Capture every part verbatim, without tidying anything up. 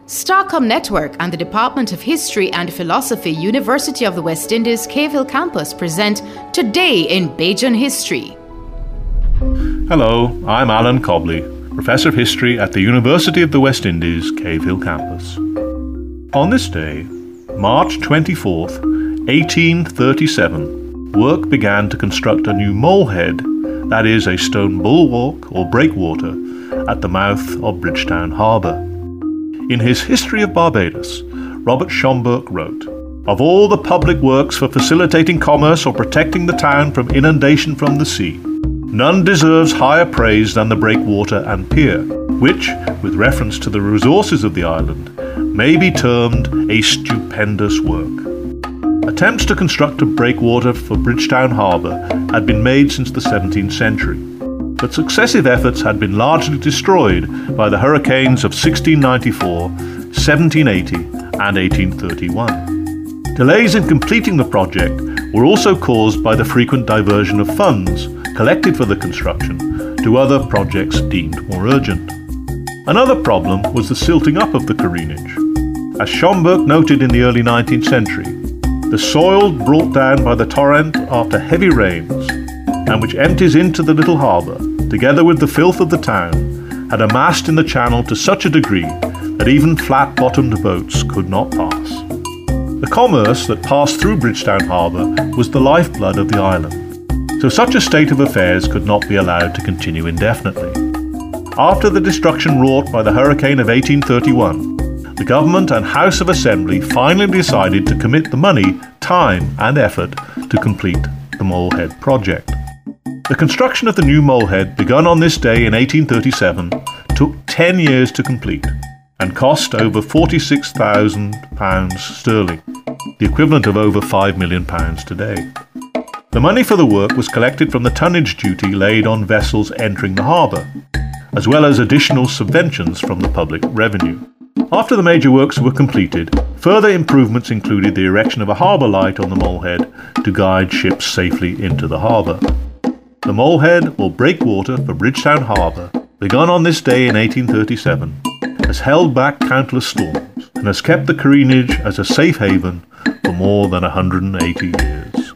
Starcom Network and the Department of History and Philosophy, University of the West Indies, Cave Hill Campus present Today in Bajan History. Hello, I'm Alan Cobley, Professor of History at the University of the West Indies, Cave Hill Campus. On this day, March twenty-fourth, eighteen thirty-seven, work began to construct a new molehead, that is, a stone bulwark or breakwater, at the mouth of Bridgetown Harbour. In his History of Barbados, Robert Schomburgk wrote, "Of all the public works for facilitating commerce or protecting the town from inundation from the sea, none deserves higher praise than the breakwater and pier, which, with reference to the resources of the island, may be termed a stupendous work." Attempts to construct a breakwater for Bridgetown Harbour had been made since the seventeenth century, but successive efforts had been largely destroyed by the hurricanes of sixteen ninety-four, seventeen eighty, and eighteen thirty-one. Delays in completing the project were also caused by the frequent diversion of funds collected for the construction to other projects deemed more urgent. Another problem was the silting up of the careenage. As Schomburgk noted in the early nineteenth century, the soil brought down by the torrent after heavy rains, and which empties into the little harbour, together with the filth of the town, had amassed in the channel to such a degree that even flat-bottomed boats could not pass. The commerce that passed through Bridgetown Harbour was the lifeblood of the island, so such a state of affairs could not be allowed to continue indefinitely. After the destruction wrought by the hurricane of eighteen thirty-one, the government and House of Assembly finally decided to commit the money, time and effort to complete the Molehead project. The construction of the new molehead, begun on this day in eighteen thirty-seven, took ten years to complete and cost over forty-six thousand pounds sterling, the equivalent of over five million pounds today. The money for the work was collected from the tonnage duty laid on vessels entering the harbour, as well as additional subventions from the public revenue. After the major works were completed, further improvements included the erection of a harbour light on the molehead to guide ships safely into the harbour. The molehead, or breakwater for Bridgetown Harbour, begun on this day in eighteen thirty-seven, has held back countless storms and has kept the careenage as a safe haven for more than one hundred eighty years.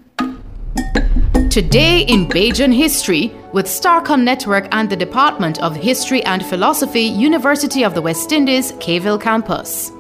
Today in Bajan History with Starcom Network and the Department of History and Philosophy, University of the West Indies, Cave Hill Campus.